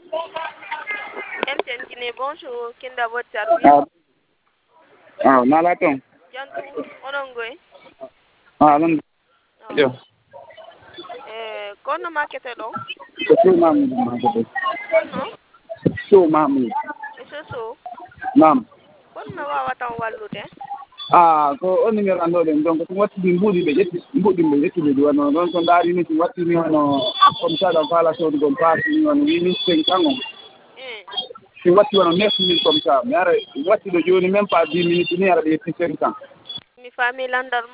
MTN Guinée, bonjour. Quel est votre service? Nalaton. Jantou, Orongoy. Non. Yo. Kono market do? So mam market. Kono? So mam. So. Mam. Kono wawa tan wallude? Ko on ngel ando den donc ko watti mbudi be jetti be wano non ko dari ni watti ni wano comme ça da fala so do pass ni wano ni 5 ans si watti wano 9 minutes comme ça mais ara watti do joni même pas 10 minutes ni ara de 5 ans mi fami landar